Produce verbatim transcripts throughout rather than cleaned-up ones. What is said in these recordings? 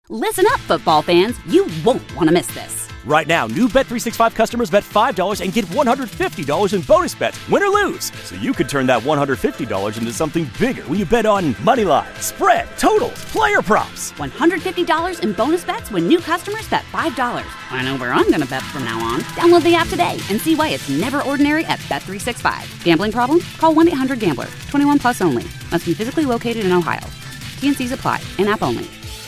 Listen up, football fans. You won't want to miss this. Right now, new Bet three sixty-five customers bet five dollars and get one hundred fifty dollars in bonus bets, win or lose. So you could turn that one hundred fifty dollars into something bigger when you bet on money line, spread, totals, player props. one hundred fifty dollars in bonus bets when new customers bet five dollars. I know where I'm going to bet from now on. Download the app today and see why it's never ordinary at Bet three sixty-five. Gambling problem? Call one eight hundred gambler. twenty-one plus only. Must be physically located in Ohio. T N Cs apply. In-app only.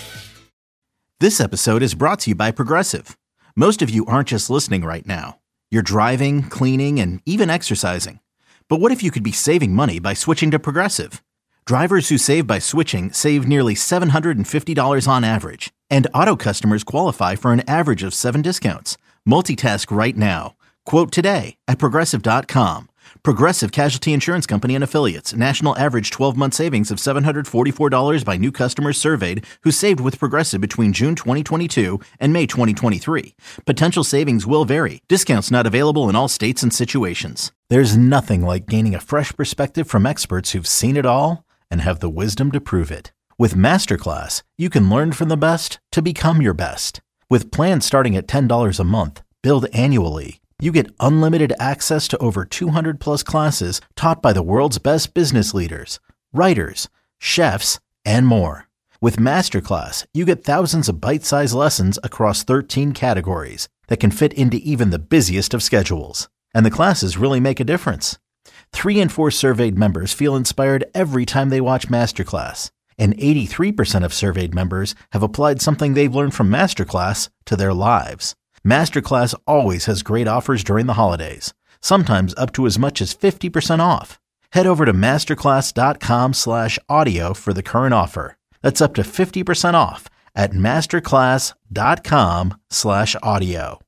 This episode is brought to you by Progressive. Most of you aren't just listening right now. You're driving, cleaning, and even exercising. But what if you could be saving money by switching to Progressive? Drivers who save by switching save nearly seven hundred fifty dollars on average. And auto customers qualify for an average of seven discounts. Multitask right now. Quote today at Progressive dot com. Progressive Casualty Insurance Company and Affiliates. National average twelve-month savings of seven hundred forty-four dollars by new customers surveyed who saved with Progressive between June twenty twenty-two and May twenty twenty-three. Potential savings will vary. Discounts not available in all states and situations. There's nothing like gaining a fresh perspective from experts who've seen it all and have the wisdom to prove it. With Masterclass, you can learn from the best to become your best. With plans starting at ten dollars a month, billed annually, you get unlimited access to over two hundred plus classes taught by the world's best business leaders, writers, chefs, and more. With Masterclass, you get thousands of bite-sized lessons across thirteen categories that can fit into even the busiest of schedules. And the classes really make a difference. Three in four surveyed members feel inspired every time they watch Masterclass. And eighty-three percent of surveyed members have applied something they've learned from Masterclass to their lives. Masterclass always has great offers during the holidays, sometimes up to as much as fifty percent off. Head over to masterclass.com slash audio for the current offer. That's up to fifty percent off at masterclass.com slash audio.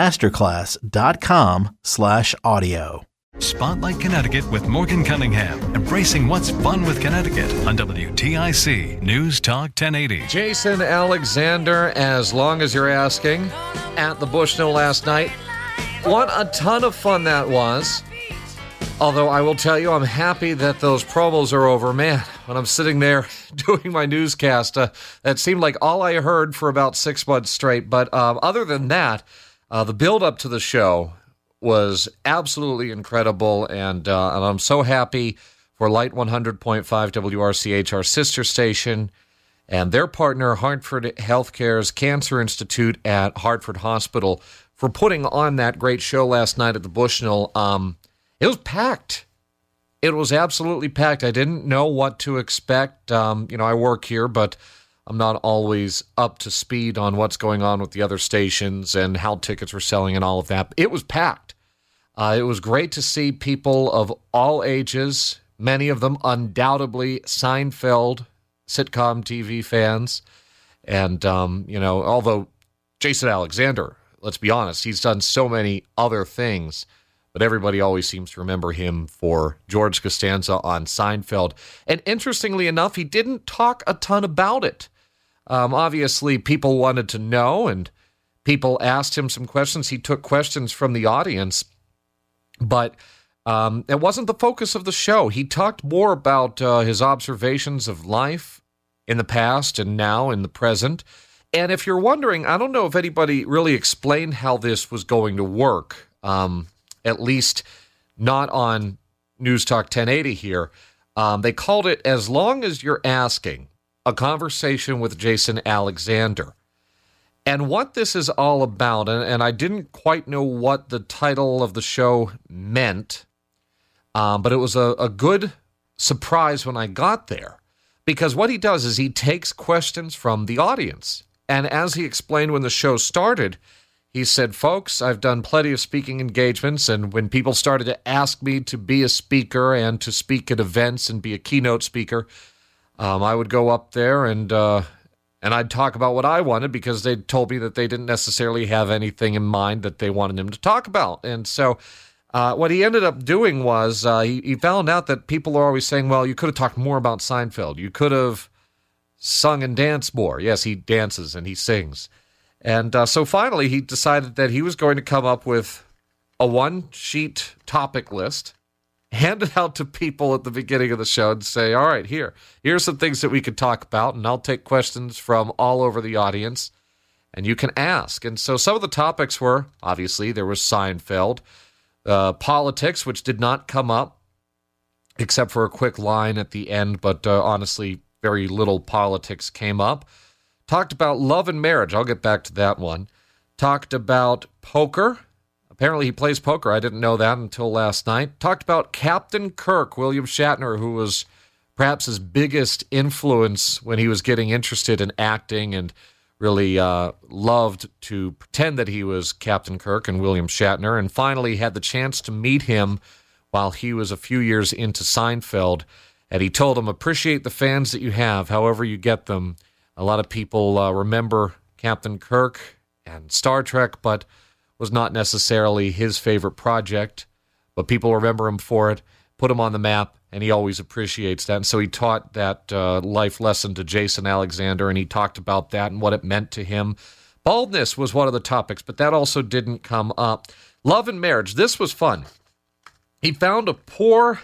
Masterclass.com slash audio. Spotlight Connecticut with Morgan Cunningham, embracing what's fun with Connecticut on W T I C News Talk ten eighty. Jason Alexander, as long as you're asking, at the Bushnell last night. What a ton of fun that was. Although I will tell you, I'm happy that those promos are over. Man, when I'm sitting there doing my newscast, uh, that seemed like all I heard for about six months straight. But um, other than that, uh, the build-up to the show was absolutely incredible, and, uh, and I'm so happy for Light one hundred point five W R C H, our sister station, and their partner, Hartford Healthcare's Cancer Institute at Hartford Hospital, for putting on that great show last night at the Bushnell. Um, it was packed. It was absolutely packed. I didn't know what to expect. Um, you know, I work here, but I'm not always up to speed on what's going on with the other stations and how tickets were selling and all of that. It was packed. Uh, it was great to see people of all ages, many of them undoubtedly Seinfeld sitcom T V fans. And, um, you know, although Jason Alexander, let's be honest, he's done so many other things, but everybody always seems to remember him for George Costanza on Seinfeld. And interestingly enough, he didn't talk a ton about it. Um, obviously, people wanted to know, and people asked him some questions. He took questions from the audience, but um, it wasn't the focus of the show. He talked more about uh, his observations of life in the past and now in the present. And if you're wondering, I don't know if anybody really explained how this was going to work, um, at least not on News Talk ten eighty here. Um, they called it As Long As You're Asking, a conversation with Jason Alexander. And what this is all about, and, and I didn't quite know what the title of the show meant, um, but it was a, a good surprise when I got there. Because what he does is he takes questions from the audience. And as he explained when the show started, he said, folks, I've done plenty of speaking engagements, and when people started to ask me to be a speaker and to speak at events and be a keynote speaker, um, I would go up there and uh, and I'd talk about what I wanted, because they told me that they didn't necessarily have anything in mind that they wanted him to talk about. And so uh, what he ended up doing was uh, he, he found out that people are always saying, well, you could have talked more about Seinfeld. You could have sung and danced more. Yes, he dances and he sings. And uh, so finally he decided that he was going to come up with a one-sheet topic list, hand it out to people at the beginning of the show and say, all right, here, here's some things that we could talk about, and I'll take questions from all over the audience, and you can ask. And so some of the topics were, obviously, there was Seinfeld, uh, politics, which did not come up, except for a quick line at the end, but uh, honestly, very little politics came up. Talked about love and marriage. I'll get back to that one. Talked about poker. Apparently he plays poker. I didn't know that until last night. Talked about Captain Kirk, William Shatner, who was perhaps his biggest influence when he was getting interested in acting and really uh, loved to pretend that he was Captain Kirk and William Shatner, and finally had the chance to meet him while he was a few years into Seinfeld. And he told him, appreciate the fans that you have, however you get them. A lot of people uh, remember Captain Kirk and Star Trek, but was not necessarily his favorite project, but people remember him for it, put him on the map, and he always appreciates that. And so he taught that uh, life lesson to Jason Alexander, and he talked about that and what it meant to him. Baldness was one of the topics, but that also didn't come up. Love and marriage. This was fun. He found a poor...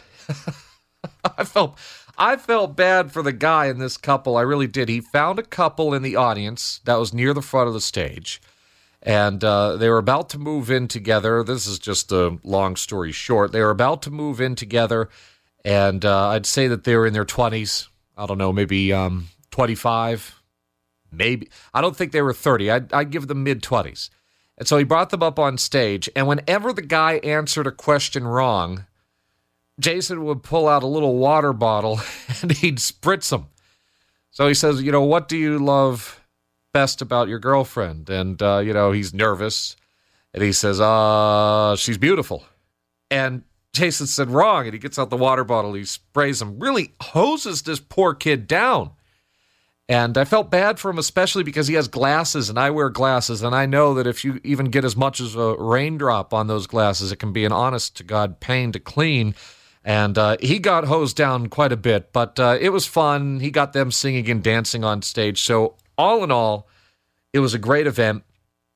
I felt... I felt bad for the guy in this couple. I really did. He found a couple in the audience that was near the front of the stage. And uh, they were about to move in together. This is just a long story short. They were about to move in together, and uh, I'd say that they were in their twenties. I don't know, maybe um, twenty-five, maybe. I don't think they were thirty. I'd, I'd give them mid-twenties. And so he brought them up on stage, and whenever the guy answered a question wrong, Jason would pull out a little water bottle, and he'd spritz them. So he says, you know, what do you love best about your girlfriend? And, uh, you know, he's nervous. And he says, uh, she's beautiful. And Jason said, wrong. And he gets out the water bottle. He sprays him, really hoses this poor kid down. And I felt bad for him, especially because he has glasses and I wear glasses. And I know that if you even get as much as a raindrop on those glasses, it can be an honest to God pain to clean. And uh, he got hosed down quite a bit, but uh, it was fun. He got them singing and dancing on stage. So all in all, it was a great event.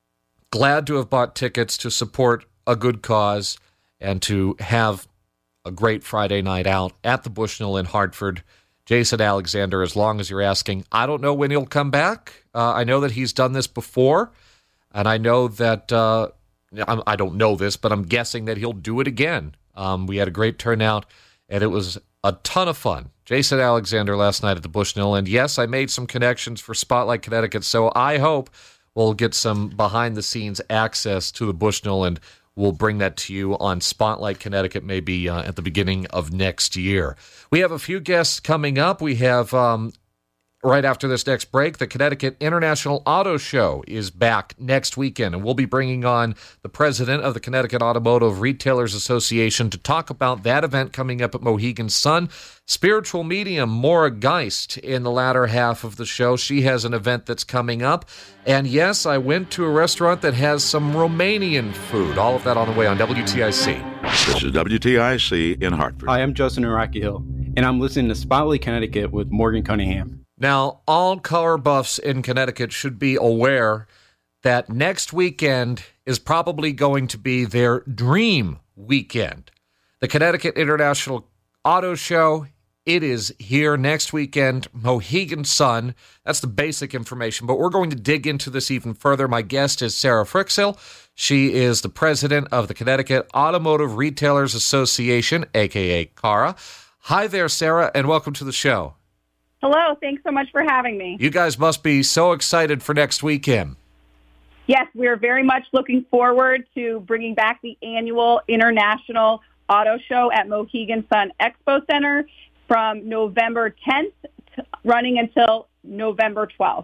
Glad to have bought tickets to support a good cause and to have a great Friday night out at the Bushnell in Hartford. Jason Alexander, as long as you're asking, I don't know when he'll come back. Uh, I know that he's done this before, and I know that, uh, I don't know this, but I'm guessing that he'll do it again. Um, we had a great turnout, and it was a ton of fun. Jason Alexander last night at the Bushnell, and yes, I made some connections for Spotlight Connecticut, so I hope we'll get some behind-the-scenes access to the Bushnell, and we'll bring that to you on Spotlight Connecticut maybe uh, at the beginning of next year. We have a few guests coming up. We have, um, right after this next break, the Connecticut International Auto Show is back next weekend, and we'll be bringing on the president of the Connecticut Automotive Retailers Association to talk about that event coming up at Mohegan Sun. Spiritual medium Maura Geist in the latter half of the show. She has an event that's coming up. And yes, I went to a restaurant that has some Romanian food. All of that on the way on W T I C. This is W T I C in Hartford. Hi, I'm Justin in Rocky Hill, and I'm listening to Spotlight Connecticut with Morgan Cunningham. Now, all car buffs in Connecticut should be aware that next weekend is probably going to be their dream weekend. The Connecticut International Auto Show, it is here next weekend, Mohegan Sun. That's the basic information, but we're going to dig into this even further. My guest is Sarah Frixill. She is the president of the Connecticut Automotive Retailers Association, a k a. C A R A. Hi there, Sarah, and welcome to the show. Hello, thanks so much for having me. You guys must be so excited for next weekend. Yes, we're very much looking forward to bringing back the annual International Auto Show at Mohegan Sun Expo Center from November tenth, to, running until November twelfth.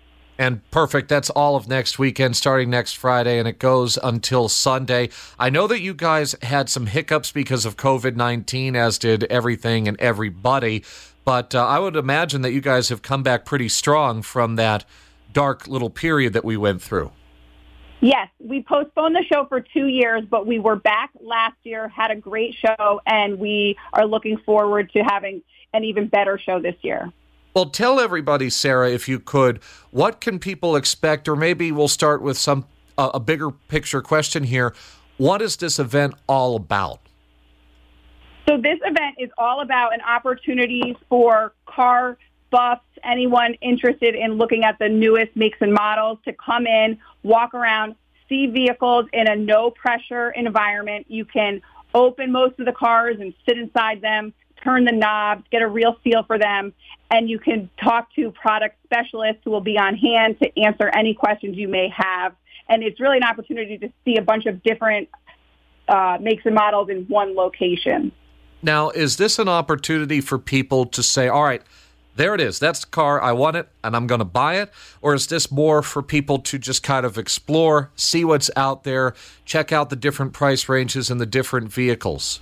And perfect. That's all of next weekend, starting next Friday, and it goes until Sunday. I know that you guys had some hiccups because of covid nineteen, as did everything and everybody. But uh, I would imagine that you guys have come back pretty strong from that dark little period that we went through. Yes, we postponed the show for two years, but we were back last year, had a great show, and we are looking forward to having an even better show this year. Well, tell everybody, Sarah, if you could, what can people expect, or maybe we'll start with some uh, a bigger picture question here. What is this event all about? So this event is all about an opportunity for car buffs, anyone interested in looking at the newest makes and models, to come in, walk around, see vehicles in a no-pressure environment. You can open most of the cars and sit inside them, turn the knobs, get a real feel for them, and you can talk to product specialists who will be on hand to answer any questions you may have. And it's really an opportunity to see a bunch of different uh, makes and models in one location. Now, is this an opportunity for people to say, all right, there it is, that's the car, I want it, and I'm going to buy it? Or is this more for people to just kind of explore, see what's out there, check out the different price ranges and the different vehicles?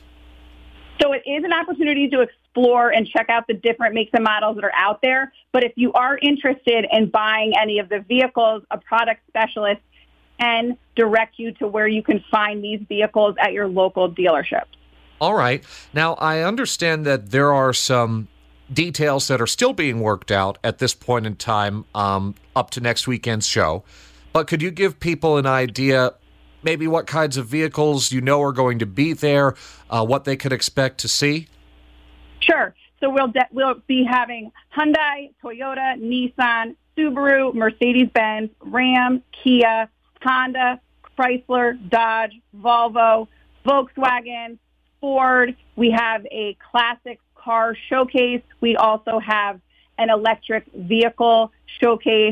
So it is an opportunity to explore and check out the different makes and models that are out there. But if you are interested in buying any of the vehicles, a product specialist can direct you to where you can find these vehicles at your local dealership. All right. Now, I understand that there are some details that are still being worked out at this point in time, um, up to next weekend's show. But could you give people an idea, maybe what kinds of vehicles you know are going to be there, uh, what they could expect to see? Sure. So we'll de- we'll be having Hyundai, Toyota, Nissan, Subaru, Mercedes-Benz, Ram, Kia, Honda, Chrysler, Dodge, Volvo, Volkswagen, Ford. We have a classic car showcase. We also have an electric vehicle showcase.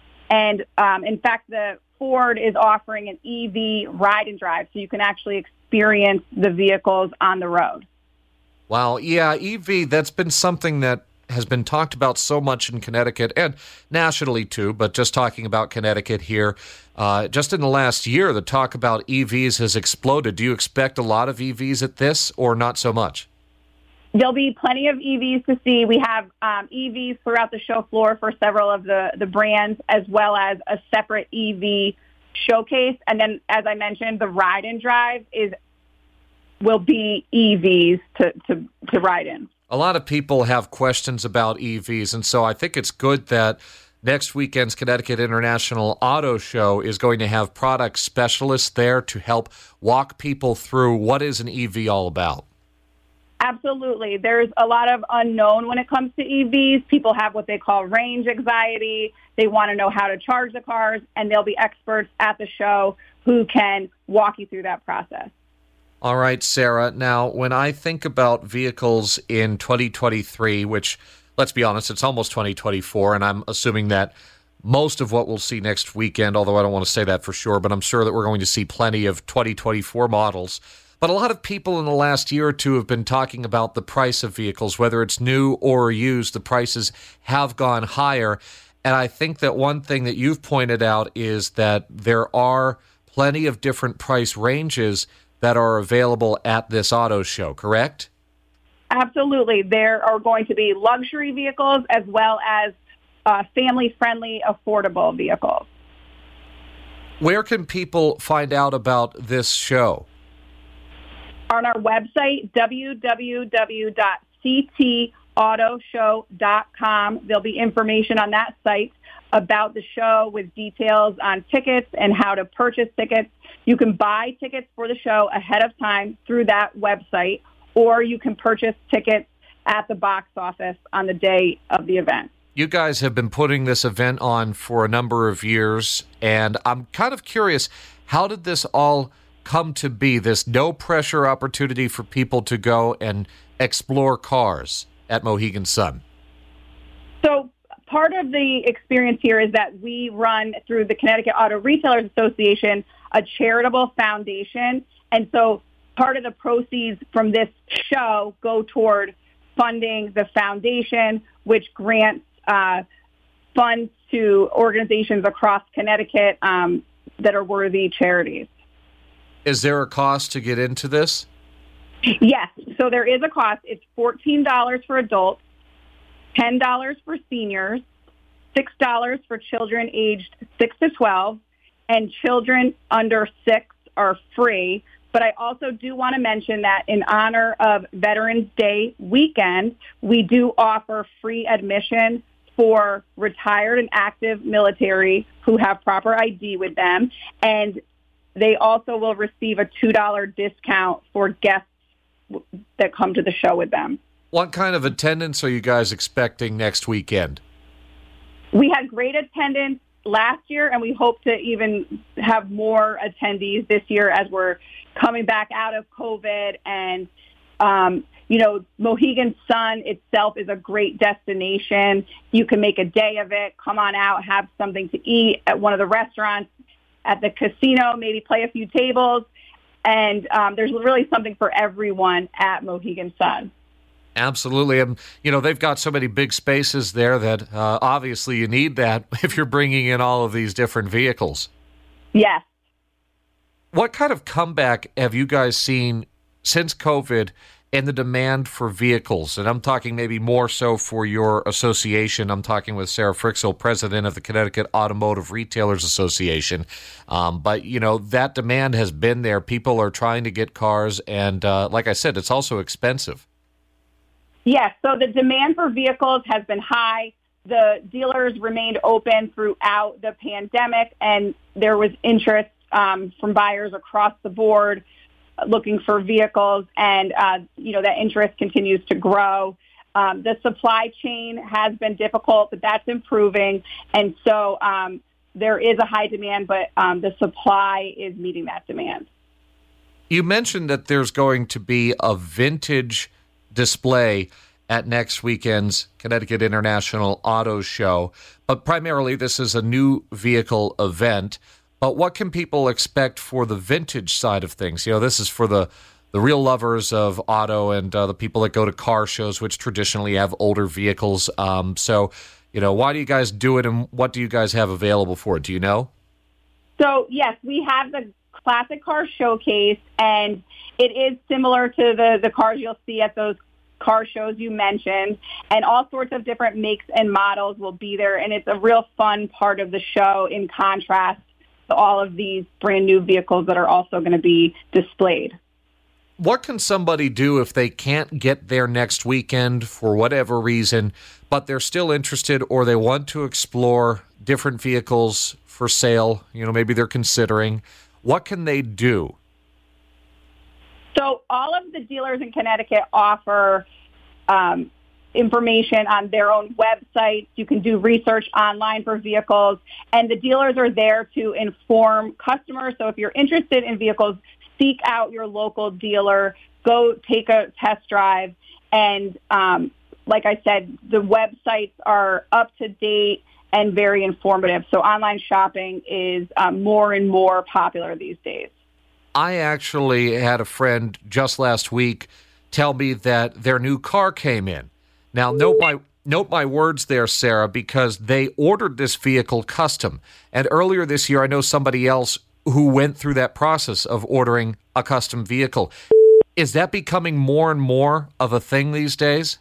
And um, in fact, the Ford is offering an E V ride and drive, so you can actually experience the vehicles on the road. Wow. Yeah, E V, that's been something that has been talked about so much in Connecticut and nationally too, but just talking about Connecticut here, uh, just in the last year, the talk about E Vs has exploded. Do you expect a lot of E Vs at this or not so much? There'll be plenty of E Vs to see. We have um, E Vs throughout the show floor for several of the, the brands, as well as a separate E V showcase. And then, as I mentioned, the ride and drive is will be E Vs to, to, to ride in. A lot of people have questions about E Vs, and so I think it's good that next weekend's Connecticut International Auto Show is going to have product specialists there to help walk people through what is an E V all about. Absolutely. There's a lot of unknown when it comes to E Vs. People have what they call range anxiety. They want to know how to charge the cars, and there'll be experts at the show who can walk you through that process. All right, Sarah. Now, when I think about vehicles in twenty twenty-three, which, let's be honest, it's almost twenty twenty-four, and I'm assuming that most of what we'll see next weekend, although I don't want to say that for sure, but I'm sure that we're going to see plenty of twenty twenty-four models. But a lot of people in the last year or two have been talking about the price of vehicles, whether it's new or used. The prices have gone higher. And I think that one thing that you've pointed out is that there are plenty of different price ranges that are available at this auto show, correct? Absolutely. There are going to be luxury vehicles as well as uh, family-friendly, affordable vehicles. Where can people find out about this show? On our website, w w w dot c t auto show dot com. There'll be information on that site about the show with details on tickets and how to purchase tickets. You can buy tickets for the show ahead of time through that website, or you can purchase tickets at the box office on the day of the event. You guys have been putting this event on for a number of years, and I'm kind of curious, how did this all come to be, this no-pressure opportunity for people to go and explore cars at Mohegan Sun? So part of the experience here is that we run through the Connecticut Auto Retailers Association a charitable foundation, and so part of the proceeds from this show go toward funding the foundation, which grants uh, funds to organizations across Connecticut um, that are worthy charities. Is there a cost to get into this? Yes. So there is a cost. It's fourteen dollars for adults, ten dollars for seniors, six dollars for children aged six to twelve, and children under six are free. But I also do want to mention that in honor of Veterans Day weekend, we do offer free admission for retired and active military who have proper I D with them. And they also will receive a two dollars discount for guests that come to the show with them. What kind of attendance are you guys expecting next weekend? We had great attendance last year, and we hope to even have more attendees this year as we're coming back out of COVID. And, um, you know, Mohegan Sun itself is a great destination. You can make a day of it. Come on out, have something to eat at one of the restaurants, at the casino, maybe play a few tables. And um, there's really something for everyone at Mohegan Sun. Absolutely. And, you know, they've got so many big spaces there that uh, obviously you need that if you're bringing in all of these different vehicles. Yes. What kind of comeback have you guys seen since COVID and the demand for vehicles? And I'm talking maybe more so for your association. I'm talking with Sarah Frixell, president of the Connecticut Automotive Retailers Association. Um, but, you know, that demand has been there. People are trying to get cars. And uh, like I said, it's also expensive. Yes, so the demand for vehicles has been high. The dealers remained open throughout the pandemic, and there was interest um, from buyers across the board looking for vehicles, and, uh, you know, that interest continues to grow. Um, the supply chain has been difficult, but that's improving, and so um, there is a high demand, but um, the supply is meeting that demand. You mentioned that there's going to be a vintage display at next weekend's Connecticut International Auto Show, but primarily this is a new vehicle event. But what can people expect for the vintage side of things? You know, this is for the, the real lovers of auto and uh, the people that go to car shows, which traditionally have older vehicles. Um, so, you know, why do you guys do it, and what do you guys have available for it? Do you know? So, yes, we have the Classic Car Showcase, and it is similar to the, the cars you'll see at those car shows you mentioned, and all sorts of different makes and models will be there, and it's a real fun part of the show in contrast to all of these brand new vehicles that are also going to be displayed. What can somebody do if they can't get there next weekend for whatever reason, but they're still interested or they want to explore different vehicles for sale? You know, maybe they're considering. What can they do? So all of the dealers in Connecticut offer um, information on their own websites. You can do research online for vehicles, and the dealers are there to inform customers. So if you're interested in vehicles, seek out your local dealer, go take a test drive, and um, like I said, the websites are up to date and very informative. So online shopping is um, more and more popular these days. I actually had a friend just last week tell me that their new car came in. Now, note my note my words there, Sarah, because they ordered this vehicle custom. And earlier this year, I know somebody else who went through that process of ordering a custom vehicle. Is that becoming more and more of a thing these days?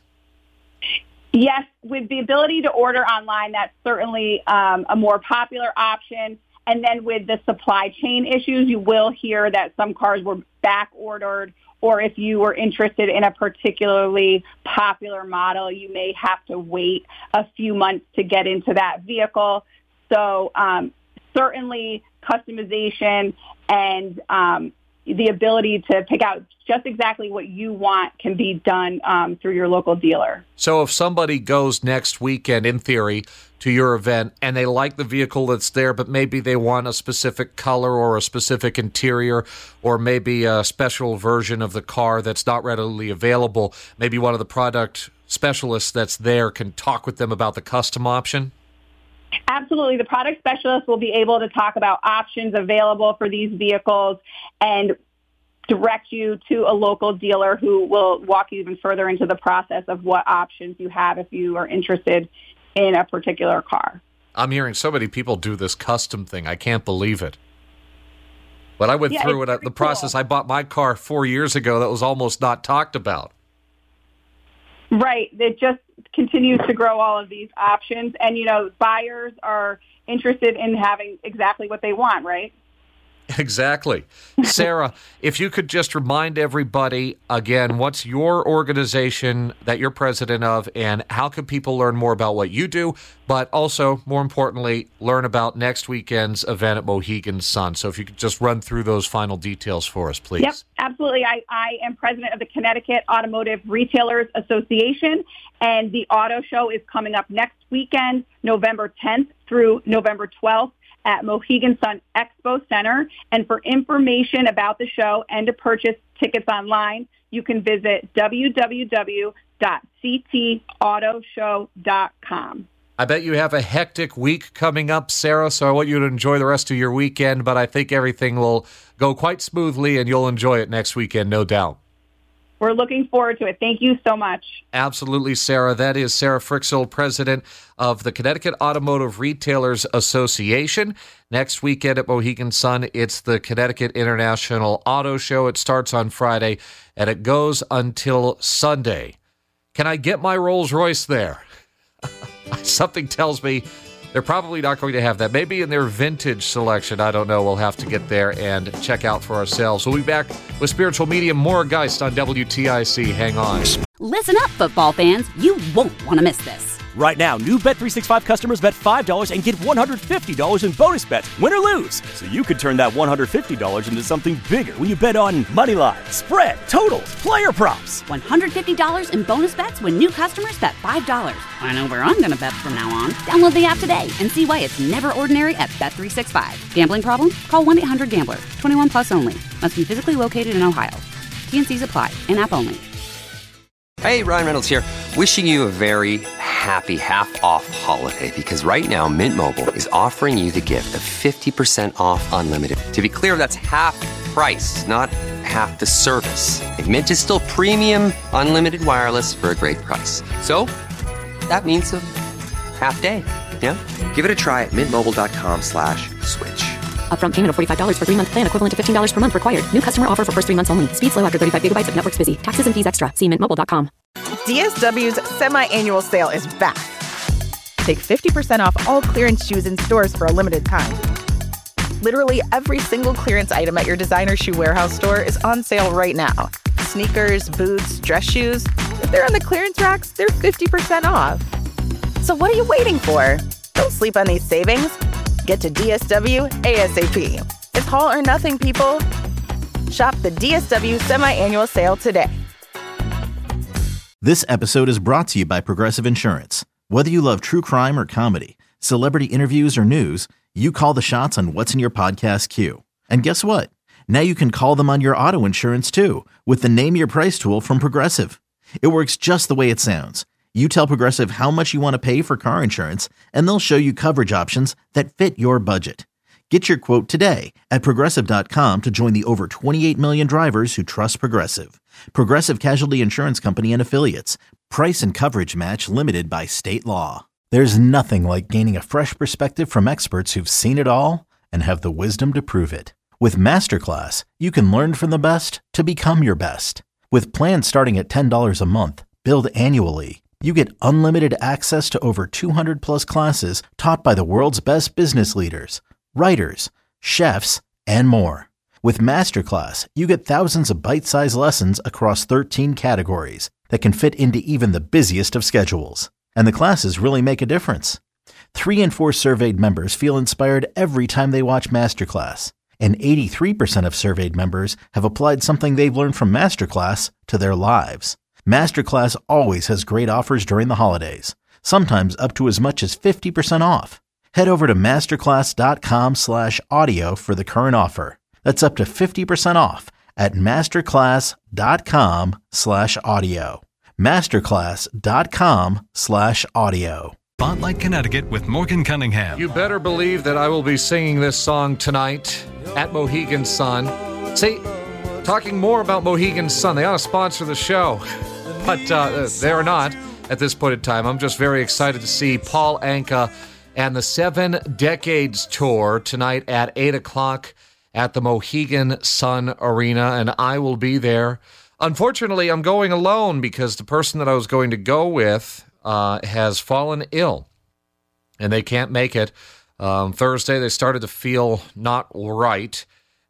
Yes, with the ability to order online, that's certainly um, a more popular option. And then with the supply chain issues, you will hear that some cars were back ordered, or if you were interested in a particularly popular model, you may have to wait a few months to get into that vehicle. So um, certainly customization and um, the ability to pick out just exactly what you want can be done um, through your local dealer. So if somebody goes next weekend, in theory, to your event and they like the vehicle that's there, but maybe they want a specific color or a specific interior, or maybe a special version of the car that's not readily available, maybe one of the product specialists that's there can talk with them about the custom option? Absolutely. The product specialist will be able to talk about options available for these vehicles and direct you to a local dealer who will walk you even further into the process of what options you have if you are interested in a particular car. I'm hearing so many people do this custom thing. I can't believe it. But I went yeah, through it at the cool. process. I bought my car four years ago that was almost not talked about. Right. It just continues to grow all of these options. And, you know, buyers are interested in having exactly what they want, right? Exactly. Sarah, if you could just remind everybody again, what's your organization that you're president of, and how can people learn more about what you do, but also, more importantly, learn about next weekend's event at Mohegan Sun. So if you could just run through those final details for us, please. Yep, absolutely. I, I am president of the Connecticut Automotive Retailers Association, and the auto show is coming up next weekend, November tenth through November twelfth. At Mohegan Sun Expo Center. And for information about the show and to purchase tickets online, you can visit w w w dot c t auto show dot com. I bet you have a hectic week coming up, Sarah, so I want you to enjoy the rest of your weekend, but I think everything will go quite smoothly and you'll enjoy it next weekend, no doubt. We're looking forward to it. Thank you so much. Absolutely, Sarah. That is Sarah Frixill, president of the Connecticut Automotive Retailers Association. Next weekend at Mohegan Sun, it's the Connecticut International Auto Show. It starts on Friday, and it goes until Sunday. Can I get my Rolls Royce there? Something tells me they're probably not going to have that. Maybe in their vintage selection. I don't know. We'll have to get there and check out for ourselves. We'll be back with Spiritual Medium Maura Geist on W T I C. Hang on. Listen up, football fans. You won't want to miss this. Right now, new Bet three sixty-five customers bet five dollars and get one hundred fifty dollars in bonus bets, win or lose. So you could turn that one hundred fifty dollars into something bigger when you bet on money line, spread, totals, player props. one hundred fifty dollars in bonus bets when new customers bet five dollars. I know where I'm going to bet from now on. Download the app today and see why it's never ordinary at Bet three sixty-five. Gambling problem? Call one eight hundred gambler. twenty-one plus only. Must be physically located in Ohio. T N Cs apply. In-app only. Hey, Ryan Reynolds here. Wishing you a very happy half-off holiday, because right now Mint Mobile is offering you the gift of fifty percent off unlimited. To be clear, that's half price, not half the service. And Mint is still premium unlimited wireless for a great price. So that means a half day. Yeah? Give it a try at mintmobile.com slash switch. Upfront payment of forty-five dollars for three-month plan, equivalent to fifteen dollars per month required. New customer offer for first three months only. Speed slow after thirty-five gigabytes if network's busy. Taxes and fees extra. See mint mobile dot com. D S W's semi-annual sale is back. Take fifty percent off all clearance shoes in stores for a limited time. Literally every single clearance item at your designer shoe warehouse store is on sale right now. Sneakers, boots, dress shoes. If they're on the clearance racks, they're fifty percent off. So what are you waiting for? Don't sleep on these savings. Get to D S W ASAP. It's all or nothing, people. Shop the D S W semi-annual sale today. This episode is brought to you by Progressive Insurance. Whether you love true crime or comedy, celebrity interviews or news, you call the shots on what's in your podcast queue. And guess what? Now you can call them on your auto insurance too with the Name Your Price tool from Progressive. It works just the way it sounds. You tell Progressive how much you want to pay for car insurance, and they'll show you coverage options that fit your budget. Get your quote today at Progressive dot com to join the over twenty-eight million drivers who trust Progressive. Progressive Casualty Insurance Company and Affiliates. Price and coverage match limited by state law. There's nothing like gaining a fresh perspective from experts who've seen it all and have the wisdom to prove it. With Masterclass, you can learn from the best to become your best. With plans starting at ten dollars a month, billed annually, you get unlimited access to over two hundred plus classes taught by the world's best business leaders, writers, chefs, and more. With Masterclass, you get thousands of bite-sized lessons across thirteen categories that can fit into even the busiest of schedules. And the classes really make a difference. Three in four surveyed members feel inspired every time they watch Masterclass. And eighty-three percent of surveyed members have applied something they've learned from Masterclass to their lives. Masterclass always has great offers during the holidays, sometimes up to as much as fifty percent off. Head over to masterclass.com slash audio for the current offer. That's up to fifty percent off at masterclass.com slash audio. Masterclass.com slash audio. Spotlight Connecticut with Morgan Cunningham. You better believe that I will be singing this song tonight at Mohegan Sun. See, talking more about Mohegan Sun, they ought to sponsor the show, but uh, they are not at this point in time. I'm just very excited to see Paul Anka and the Seven Decades Tour tonight at eight o'clock at the Mohegan Sun Arena, and I will be there. Unfortunately, I'm going alone because the person that I was going to go with uh, has fallen ill, and they can't make it. Um, Thursday, they started to feel not right,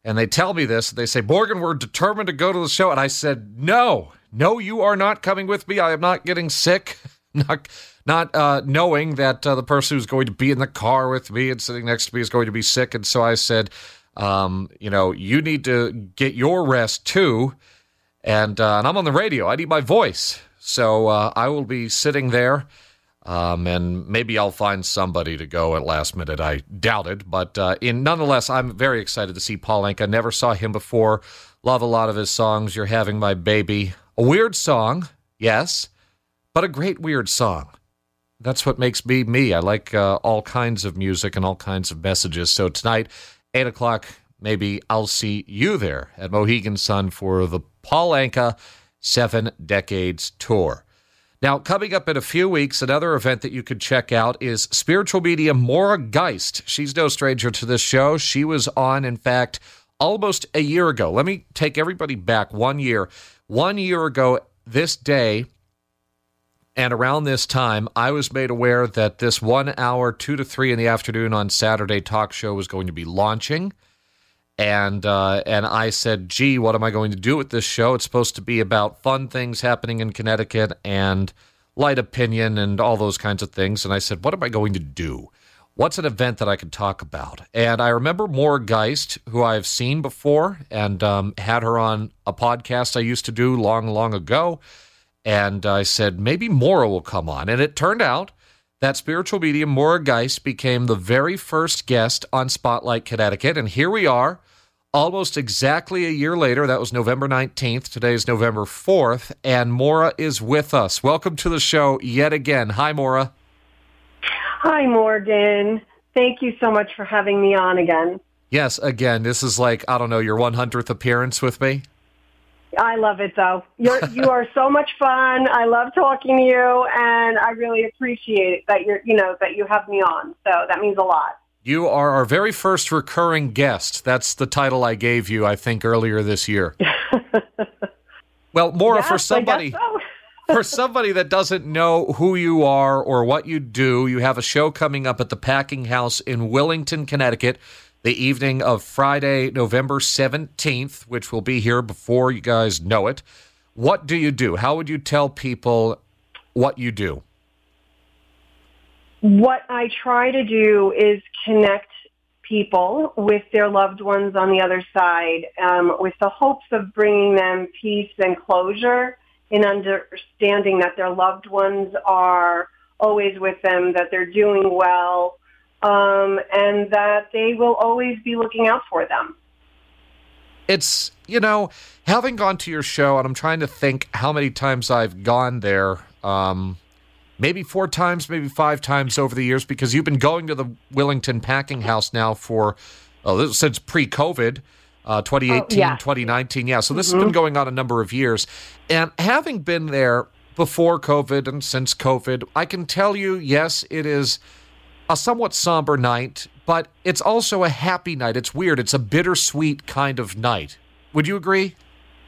and they tell me this. They say, Morgan, we're determined to go to the show. And I said, no, no, you are not coming with me. I am not getting sick. not not uh, knowing that uh, the person who's going to be in the car with me and sitting next to me is going to be sick. And so I said, um, you know, you need to get your rest too. And, uh, and I'm on the radio. I need my voice. So uh, I will be sitting there. Um, and maybe I'll find somebody to go at last minute. I doubt it, but uh, in nonetheless, I'm very excited to see Paul Anka. Never saw him before. Love a lot of his songs. You're Having My Baby. A weird song, yes, but a great weird song. That's what makes me me. I like uh, all kinds of music and all kinds of messages. So tonight, eight o'clock, maybe I'll see you there at Mohegan Sun for the Paul Anka Seven Decades Tour. Now, coming up in a few weeks, another event that you could check out is spiritual medium Maura Geist. She's no stranger to this show. She was on, in fact, almost a year ago. Let me take everybody back one year. One year ago this day, and around this time, I was made aware that this one hour, two to three in the afternoon on Saturday talk show was going to be launching. And uh, and I said, gee, what am I going to do with this show? It's supposed to be about fun things happening in Connecticut and light opinion and all those kinds of things. And I said, what am I going to do? What's an event that I can talk about? And I remember Maura Geist, who I've seen before and um, had her on a podcast I used to do long, long ago. And I said, maybe Maura will come on. And it turned out that spiritual medium Maura Geist became the very first guest on Spotlight Connecticut. And here we are, almost exactly a year later. That was November nineteenth. Today is November fourth. And Maura is with us. Welcome to the show yet again. Hi, Maura. Hi, Morgan. Thank you so much for having me on again. Yes, again, this is like, I don't know, your one hundredth appearance with me. I love it, though. You're, you are so much fun. I love talking to you, and I really appreciate that you're, you know, that you have me on. So that means a lot. You are our very first recurring guest. That's the title I gave you, I think, earlier this year. Well, Maura, yes, for somebody, so. for somebody that doesn't know who you are or what you do, you have a show coming up at the Packing House in Willington, Connecticut, the evening of Friday, November seventeenth, which will be here before you guys know it. What do you do? How would you tell people what you do? What I try to do is connect people with their loved ones on the other side, um, with the hopes of bringing them peace and closure in understanding that their loved ones are always with them, that they're doing well, Um, and that they will always be looking out for them. It's, you know, having gone to your show, and I'm trying to think how many times I've gone there, um, maybe four times, maybe five times over the years, because you've been going to the Willington Packing House now for, oh, since pre-COVID, uh, twenty eighteen, oh, yeah. twenty nineteen. Yeah, so this mm-hmm. has been going on a number of years. And having been there before COVID and since COVID, I can tell you, yes, it is a somewhat somber night, but it's also a happy night. It's weird. It's a bittersweet kind of night. Would you agree?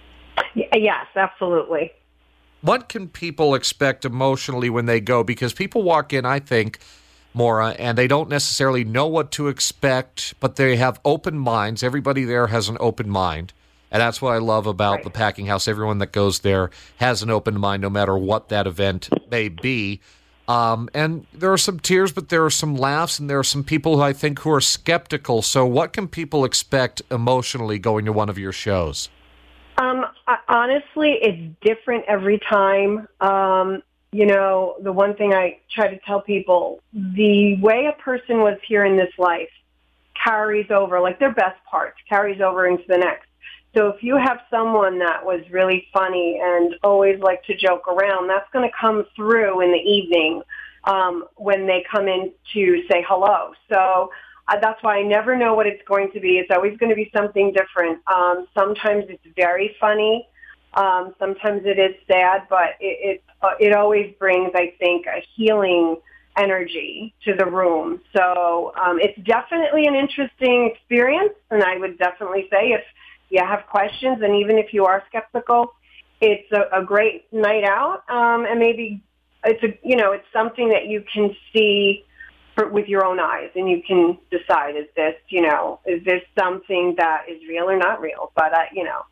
Yes, absolutely. What can people expect emotionally when they go? Because people walk in, I think, Maura, and they don't necessarily know what to expect, but they have open minds. Everybody there has an open mind. And that's what I love about right. the Packing House. Everyone that goes there has an open mind, no matter what that event may be. Um, and there are some tears, but there are some laughs, and there are some people who I think who are skeptical. So what can people expect emotionally going to one of your shows? Um, honestly, it's different every time. Um, you know, the one thing I try to tell people, the way a person was here in this life carries over, like their best parts, carries over into the next. So if you have someone that was really funny and always liked to joke around, that's going to come through in the evening um, when they come in to say hello. So uh, that's why I never know what it's going to be. It's always going to be something different. Um, sometimes it's very funny. Um, sometimes it is sad, but it it, uh, it always brings, I think, a healing energy to the room. So um, it's definitely an interesting experience, and I would definitely say if you have questions, and even if you are skeptical, it's a, a great night out, um, and maybe it's a you know it's something that you can see for, with your own eyes, and you can decide, is this, you know, is this something that is real or not real? But, uh, you know,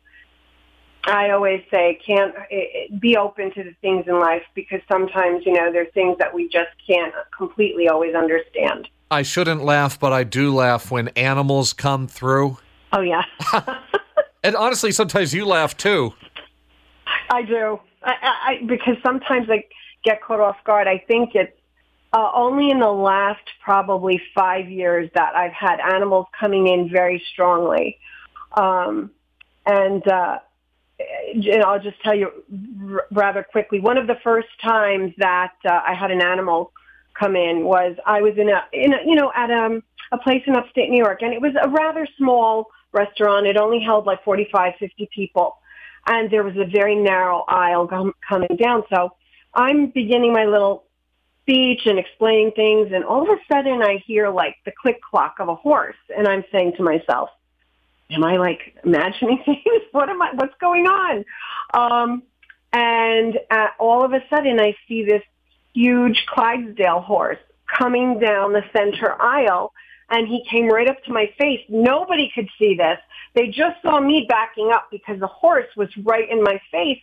I always say can't it, it, be open to the things in life, because sometimes, you know, there's things that we just can't completely always understand. I shouldn't laugh, but I do laugh when animals come through. Oh, yeah. And honestly, sometimes you laugh, too. I do. I, I, because sometimes I get caught off guard. I think it's uh, only in the last probably five years that I've had animals coming in very strongly. Um, and, uh, and I'll just tell you r- rather quickly, one of the first times that uh, I had an animal come in was I was in a, in a you know, at um, a place in upstate New York, and it was a rather small restaurant. It only held like forty-five, fifty people, and there was a very narrow aisle com- coming down. So I'm beginning my little speech and explaining things, and all of a sudden I hear like the click-clock of a horse, and I'm saying to myself, am I like imagining things? What am I, what's going on? Um, and uh, all of a sudden I see this huge Clydesdale horse coming down the center aisle, and he came right up to my face. Nobody could see this. They just saw me backing up because the horse was right in my face.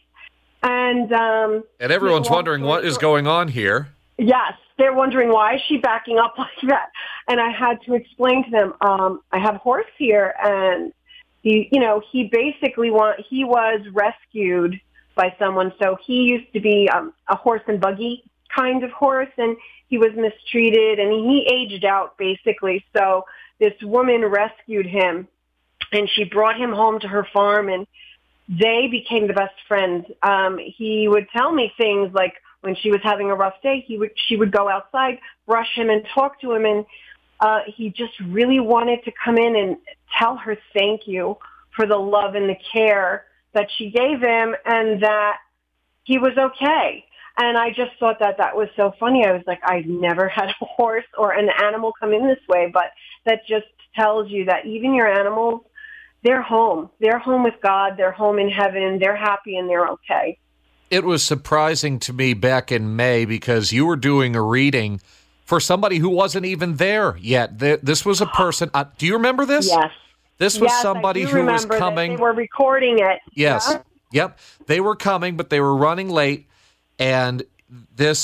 And um, and everyone's wondering what is going on here. Yes, they're wondering, why is she backing up like that? And I had to explain to them, um, I have a horse here, and he, you know, he basically want he was rescued by someone. So he used to be um, a horse and buggy kind of horse, and he was mistreated, and he aged out basically. So this woman rescued him, and she brought him home to her farm, and they became the best friends. Um, he would tell me things like, when she was having a rough day, he would she would go outside, brush him, and talk to him, and uh, he just really wanted to come in and tell her thank you for the love and the care that she gave him, and that he was okay. And I just thought that that was so funny. I was like, I've never had a horse or an animal come in this way, but that just tells you that even your animals, they're home. They're home with God. They're home in heaven. They're happy and they're okay. It was surprising to me back in May because you were doing a reading for somebody who wasn't even there yet. This was a person. Uh, do you remember this? Yes. This was yes, somebody I do who was remember coming. That they were recording it. Yes. Yeah? Yep. They were coming, but they were running late. And this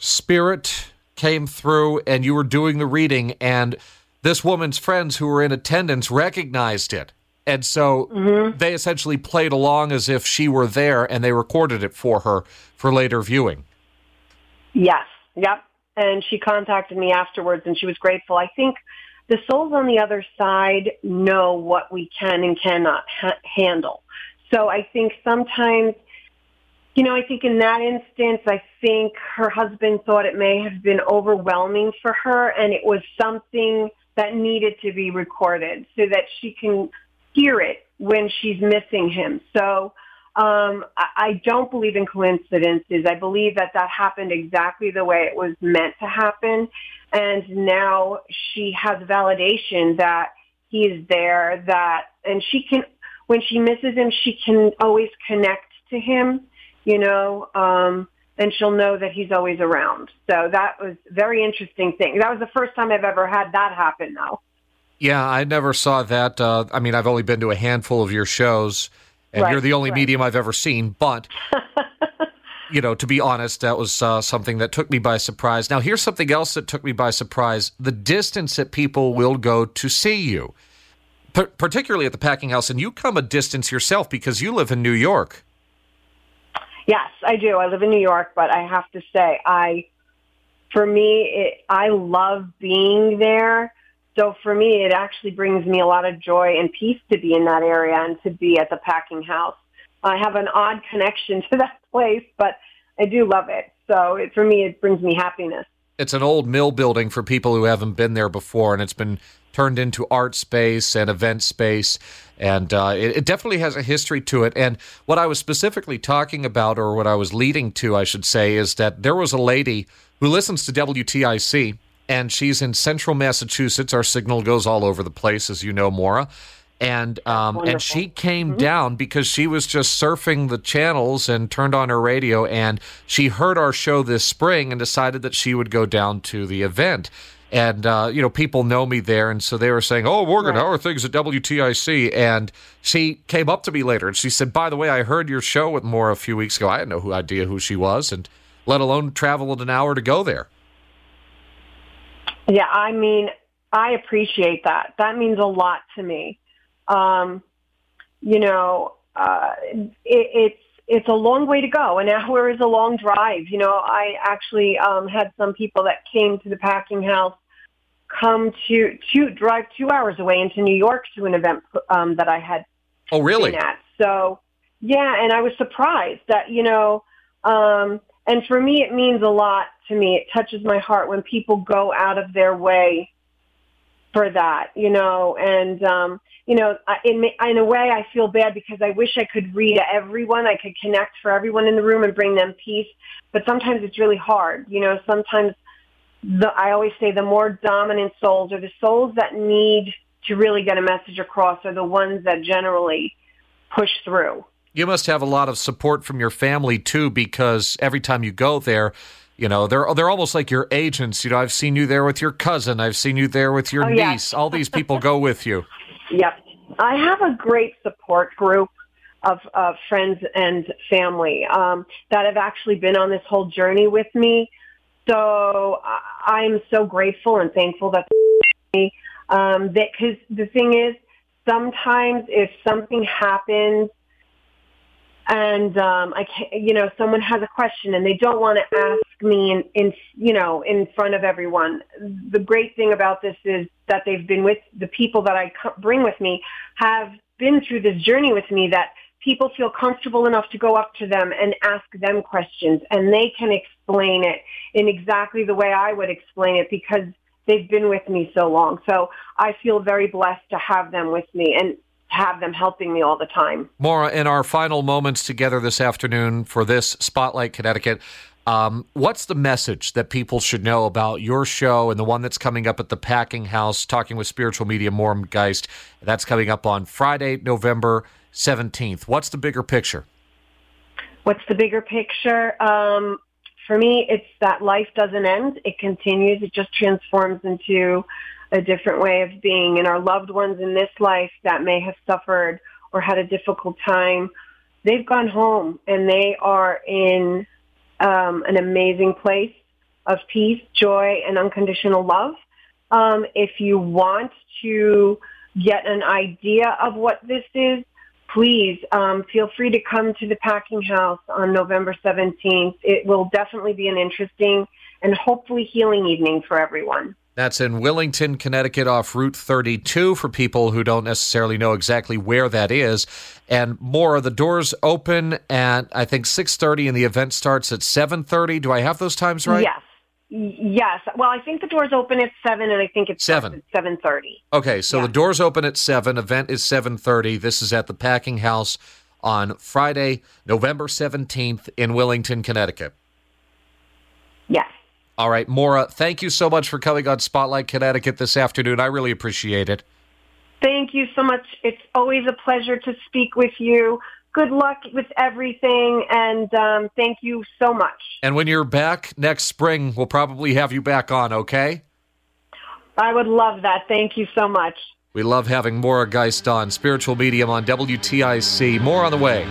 spirit came through, and you were doing the reading, and this woman's friends who were in attendance recognized it. And so mm-hmm. they essentially played along as if she were there, and they recorded it for her for later viewing. Yes, yep. And she contacted me afterwards, and she was grateful. I think the souls on the other side know what we can and cannot ha- handle. So I think sometimes, you know, I think in that instance, I think her husband thought it may have been overwhelming for her, and it was something that needed to be recorded so that she can hear it when she's missing him. So um, I, I don't believe in coincidences. I believe that that happened exactly the way it was meant to happen. And now she has validation that he is there, that, and she can, when she misses him, she can always connect to him, you know, um, and she'll know that he's always around. So that was a very interesting thing. That was the first time I've ever had that happen, though. Yeah, I never saw that. Uh, I mean, I've only been to a handful of your shows, and right, you're the only right. medium I've ever seen. But, you know, to be honest, that was uh, something that took me by surprise. Now, here's something else that took me by surprise. The distance that people will go to see you, P- particularly at the Packing House. And you come a distance yourself because you live in New York. Yes, I do. I live in New York, but I have to say, I, for me, it, I love being there. So for me, it actually brings me a lot of joy and peace to be in that area and to be at the Packing House. I have an odd connection to that place, but I do love it. So it, for me, it brings me happiness. It's an old mill building for people who haven't been there before, and it's been turned into art space and event space, and uh, it, it definitely has a history to it. And what I was specifically talking about, or what I was leading to, I should say, is that there was a lady who listens to W T I C, and she's in central Massachusetts. Our signal goes all over the place, as you know, Maura. And um, and she came mm-hmm. down because she was just surfing the channels and turned on her radio, and she heard our show this spring and decided that she would go down to the event. And, uh, you know, people know me there, and so they were saying, oh, Morgan, right. How are things at W T I C? And she came up to me later, and she said, by the way, I heard your show with Maura a few weeks ago. I had no idea who she was, and let alone traveled an hour to go there. Yeah, I mean, I appreciate that. That means a lot to me. Um, you know, uh, it, it's it's a long way to go. An hour is a long drive. You know, I actually um, had some people that came to the packing house come to, to drive two hours away into New York to an event um, that I had oh, really? been at. So, yeah, and I was surprised that, you know, um, and for me, it means a lot to me. It touches my heart when people go out of their way for that, you know, and, um, you know, in, in a way I feel bad because I wish I could read everyone. I could connect for everyone in the room and bring them peace. But sometimes it's really hard. You know, sometimes the, I always say the more dominant souls or the souls that need to really get a message across are the ones that generally push through. You must have a lot of support from your family, too, because every time you go there, you know, they're they're almost like your agents. You know, I've seen you there with your cousin. I've seen you there with your oh, niece. Yeah. All these people go with you. Yep. I have a great support group of, of friends and family um, that have actually been on this whole journey with me. So I'm so grateful and thankful that me. Um, that because the thing is, sometimes if something happens and um, I can't, you know, someone has a question and they don't want to ask me in, in, you know, in front of everyone. The great thing about this is that they've been with the people that I bring with me have been through this journey with me, that people feel comfortable enough to go up to them and ask them questions, and they can explain it in exactly the way I would explain it because they've been with me so long. So I feel very blessed to have them with me and have them helping me all the time. Maura, in our final moments together this afternoon for this Spotlight Connecticut, um, what's the message that people should know about your show and the one that's coming up at the Packing House, Talking with Spiritual Medium Moram Geist? That's coming up on Friday, November seventeenth. What's the bigger picture? What's the bigger picture? Um, for me, it's that life doesn't end. It continues. It just transforms into a different way of being. And our loved ones in this life that may have suffered or had a difficult time, they've gone home and they are in um, an amazing place of peace, joy, and unconditional love. Um, if you want to get an idea of what this is, please um, feel free to come to the Packing House on November seventeenth. It will definitely be an interesting and hopefully healing evening for everyone. That's in Willington, Connecticut, off Route thirty-two, for people who don't necessarily know exactly where that is. And more, the doors open at, I think, six thirty, and the event starts at seven thirty. Do I have those times right? Yes. Yes. Well, I think the doors open at seven, and I think it's seven. at seven thirty. Okay, so yeah. The doors open at seven. Event is seven thirty. This is at the Packing House on Friday, November seventeenth in Willington, Connecticut. Yes. All right, Maura, thank you so much for coming on Spotlight Connecticut this afternoon. I really appreciate it. Thank you so much. It's always a pleasure to speak with you. Good luck with everything, and um, thank you so much. And when you're back next spring, we'll probably have you back on, okay? I would love that. Thank you so much. We love having Maura Geist on, Spiritual Medium on W T I C. More on the way.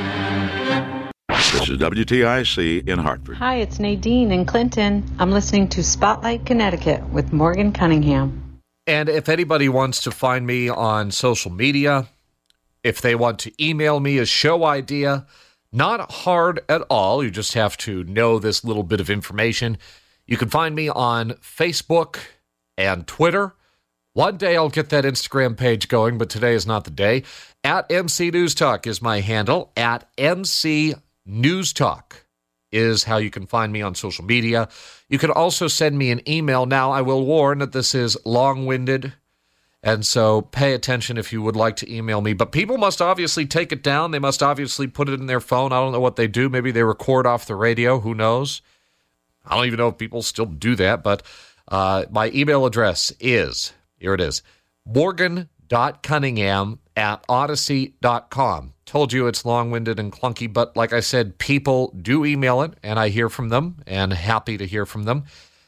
This is W T I C in Hartford. Hi, it's Nadine in Clinton. I'm listening to Spotlight Connecticut with Morgan Cunningham. And if anybody wants to find me on social media, if they want to email me a show idea, not hard at all. You just have to know this little bit of information. You can find me on Facebook and Twitter. One day I'll get that Instagram page going, but today is not the day. At M C News Talk is my handle. At M C News Talk is how you can find me on social media. You can also send me an email. Now, I will warn that this is long-winded, and so pay attention if you would like to email me. But people must obviously take it down. They must obviously put it in their phone. I don't know what they do. Maybe they record off the radio. Who knows? I don't even know if people still do that. But uh, my email address is, here it is, morgan.cunningham at odyssey dot com. Told you it's long-winded and clunky, but like I said, people do email it, and I hear from them, and happy to hear from them.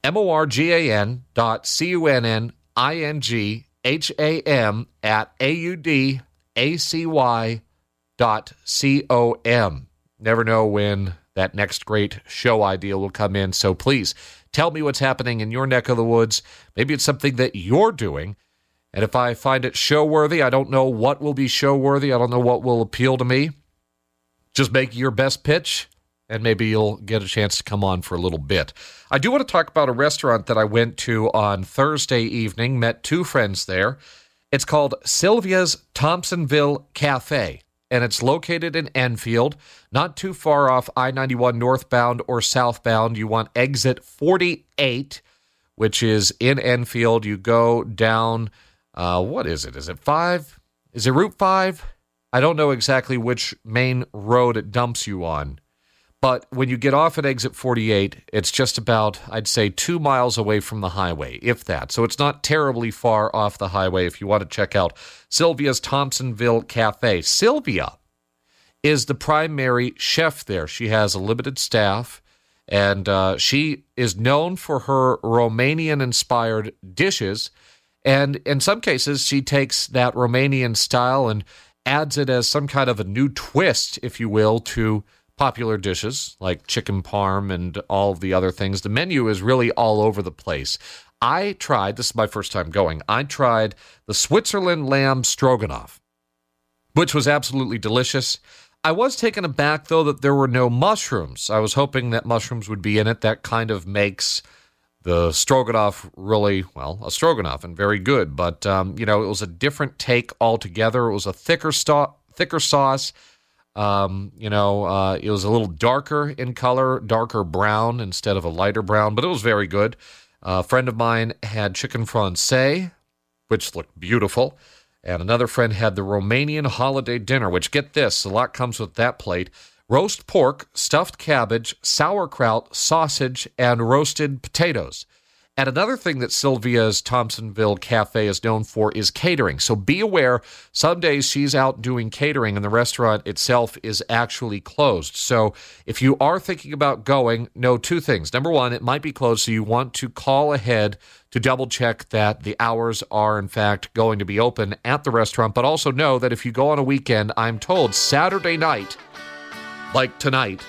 M O R G A N dot C U N N I N G H A M at A U D A C Y dot C O M. Never know when that next great show idea will come in, so please tell me what's happening in your neck of the woods. Maybe it's something that you're doing, and if I find it show-worthy, I don't know what will be show-worthy. I don't know what will appeal to me. Just make your best pitch, and maybe you'll get a chance to come on for a little bit. I do want to talk about a restaurant that I went to on Thursday evening, met two friends there. It's called Sylvia's Thompsonville Cafe, and it's located in Enfield, not too far off I ninety-one northbound or southbound. You want exit forty-eight, which is in Enfield. You go down, uh, what is it? Is it five? Is it Route five? I don't know exactly which main road it dumps you on. But when you get off at exit forty-eight, it's just about, I'd say, two miles away from the highway, if that. So it's not terribly far off the highway if you want to check out Sylvia's Thompsonville Cafe. Sylvia is the primary chef there. She has a limited staff, and uh, she is known for her Romanian-inspired dishes. And in some cases, she takes that Romanian style and adds it as some kind of a new twist, if you will, to popular dishes like chicken parm and all of the other things. The menu is really all over the place. I tried, this is my first time going, I tried the Switzerland lamb stroganoff, which was absolutely delicious. I was taken aback, though, that there were no mushrooms. I was hoping that mushrooms would be in it. That kind of makes the stroganoff really, well, a stroganoff and very good. But, um, you know, it was a different take altogether. It was a thicker, sto- thicker sauce. Um, you know, uh, it was a little darker in color, darker brown instead of a lighter brown, but it was very good. Uh, a friend of mine had chicken francais, which looked beautiful, and another friend had the Romanian holiday dinner, which, get this, a lot comes with that plate: roast pork, stuffed cabbage, sauerkraut, sausage, and roasted potatoes. And another thing that Sylvia's Thompsonville Cafe is known for is catering. So be aware, some days she's out doing catering and the restaurant itself is actually closed. So if you are thinking about going, know two things. Number one, it might be closed, so you want to call ahead to double check that the hours are in fact going to be open at the restaurant. But also know that if you go on a weekend, I'm told Saturday night, like tonight,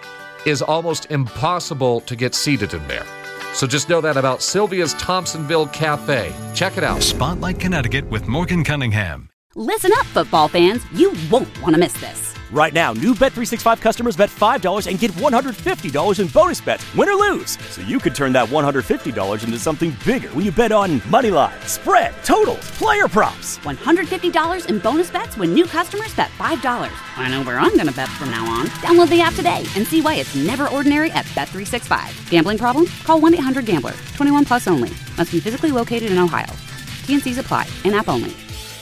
is almost impossible to get seated in there. So just know that about Sylvia's Thompsonville Cafe. Check it out. Spotlight Connecticut with Morgan Cunningham. Listen up, football fans. You won't want to miss this. Right now, new Bet three sixty-five customers bet five dollars and get one hundred fifty dollars in bonus bets, win or lose. So you could turn that one hundred fifty dollars into something bigger when you bet on money line, spread, totals, player props. one hundred fifty dollars in bonus bets when new customers bet five dollars. I know where I'm going to bet from now on. Download the app today and see why it's never ordinary at Bet three sixty-five. Gambling problem? Call one eight hundred gambler. twenty-one plus only. Must be physically located in Ohio. T and C's apply. In-app only.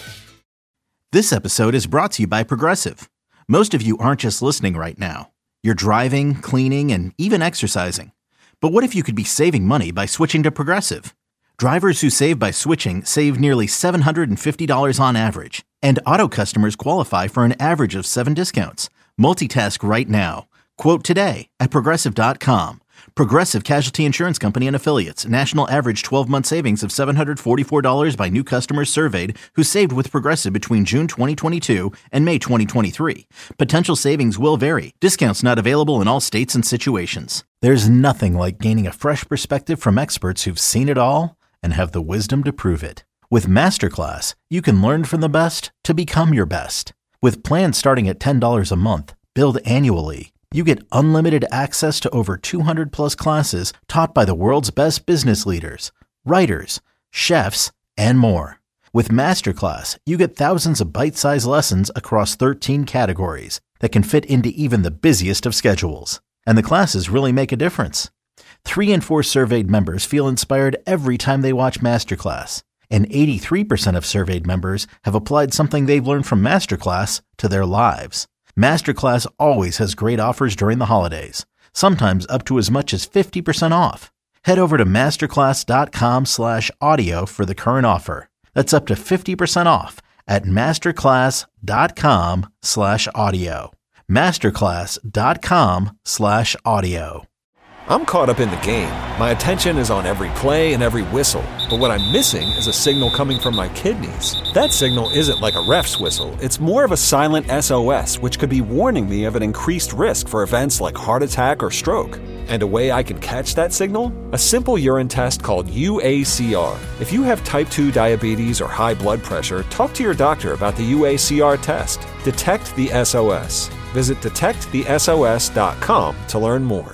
This episode is brought to you by Progressive. Most of you aren't just listening right now. You're driving, cleaning, and even exercising. But what if you could be saving money by switching to Progressive? Drivers who save by switching save nearly seven hundred fifty dollars on average. And auto customers qualify for an average of seven discounts. Multitask right now. Quote today at Progressive dot com. Progressive Casualty Insurance Company and Affiliates. National average twelve-month savings of seven hundred forty-four dollars by new customers surveyed who saved with Progressive between June twenty twenty-two and May twenty twenty-three. Potential savings will vary. Discounts not available in all states and situations. There's nothing like gaining a fresh perspective from experts who've seen it all and have the wisdom to prove it. With Masterclass, you can learn from the best to become your best. With plans starting at ten dollars a month, billed annually, you get unlimited access to over two hundred plus classes taught by the world's best business leaders, writers, chefs, and more. With Masterclass, you get thousands of bite-sized lessons across thirteen categories that can fit into even the busiest of schedules. And the classes really make a difference. Three in four surveyed members feel inspired every time they watch Masterclass. And eighty-three percent of surveyed members have applied something they've learned from Masterclass to their lives. Masterclass always has great offers during the holidays, sometimes up to as much as fifty percent off. Head over to masterclass.com slash audio for the current offer. That's up to fifty percent off at masterclass.com slash audio. masterclass.com slash audio. I'm caught up in the game. My attention is on every play and every whistle. But what I'm missing is a signal coming from my kidneys. That signal isn't like a ref's whistle. It's more of a silent S O S, which could be warning me of an increased risk for events like heart attack or stroke. And a way I can catch that signal? A simple urine test called U A C R. If you have type two diabetes or high blood pressure, talk to your doctor about the U A C R test. Detect the S O S. Visit detect the S O S dot com to learn more.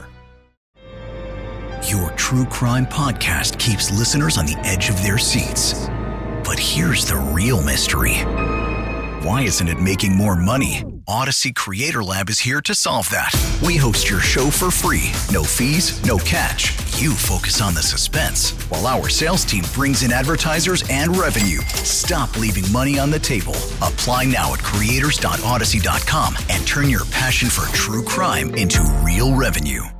Your true crime podcast keeps listeners on the edge of their seats. But here's the real mystery. Why isn't it making more money? Odyssey Creator Lab is here to solve that. We host your show for free. No fees, no catch. You focus on the suspense, while our sales team brings in advertisers and revenue. Stop leaving money on the table. Apply now at creators dot odyssey dot com and turn your passion for true crime into real revenue.